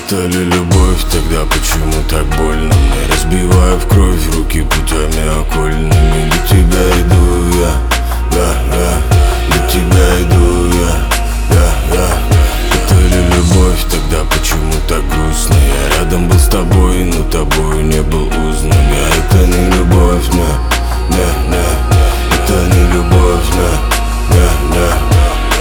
Это ли любовь, тогда почему так больно мне? Разбиваю в кровь руки путями окольными. Для тебя иду я, для тебя иду я. Это ли любовь, тогда почему так грустно? Я рядом был с тобой, но тобою не был узнан. Это не любовь, не, это не любовь, не.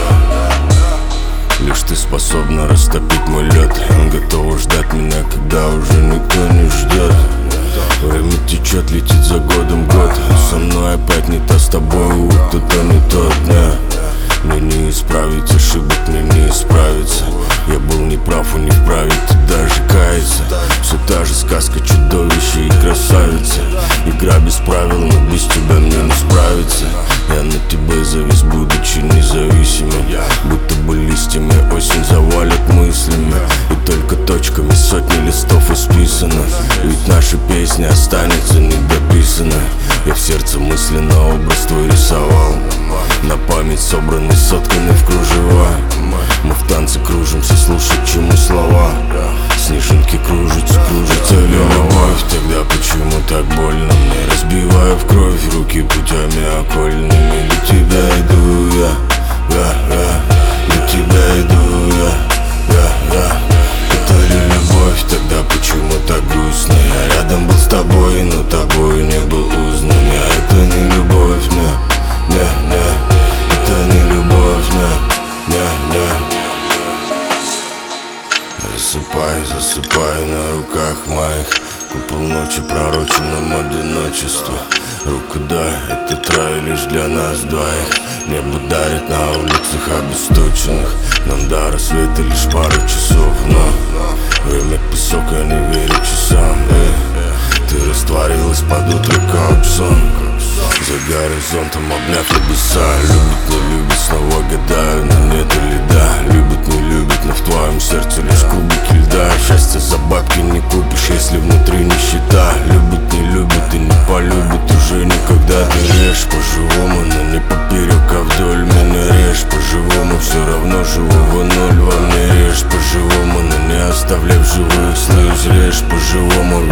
Лишь ты способна растопить мой лед, готова ждать меня, когда уже никто не ждет. Время течет, летит за годом год. Со мной опять не то, с тобой кто-то не тот, Мне не исправить ошибок, мне не исправиться. Я был неправ и не вправе тут даже каяться. Все та же сказка, чудовище и красавица. Игра без правил, но без тебя мне не справиться. Я на тебе завис, будучи независимым. Будто бы листьями осень завалит мыслями. И только точками сотни листов исписано. Ведь наша песня останется недописанной. Я в сердце мысленно образ твой рисовал, на память собранный, сотканный в кружева. Мы в танце кружимся, слушать чему слова. Снежинки кружатся, кружатся. Это ли любовь, тогда почему так больно мне? Разбиваю в кровь руки путями окольными. Для тебя иду я, для тебя иду я. Это ли любовь, тогда почему так грустно? Я рядом был с тобой, но тобою не был узнан. Это не любовь, не, это не любовь, не. Засыпай на руках моих. Купол ночи пророчен нам одиночество. Руку дай, этот рай лишь для нас двоих. Небо дарит на улицах обесточенных. Нам до рассвета лишь пару часов, но время песок, я не верю часам. Ты растворилась под утро, как сон. За горизонтом обняв небеса. Любит, не любит, снова гадаю, но нет льда. Любит, не любит, но в твоем сердце лишь кубики льда. Счастье за бабки не купишь, если внутри нищета. Любит, не любит и не полюбит уже никогда. Ты режь по-живому, но не поперек, а вдоль. Меня режь по-живому, все равно живого ноль во мне. Режь по-живому, но не оставляй в живых слез. Режь по-живому,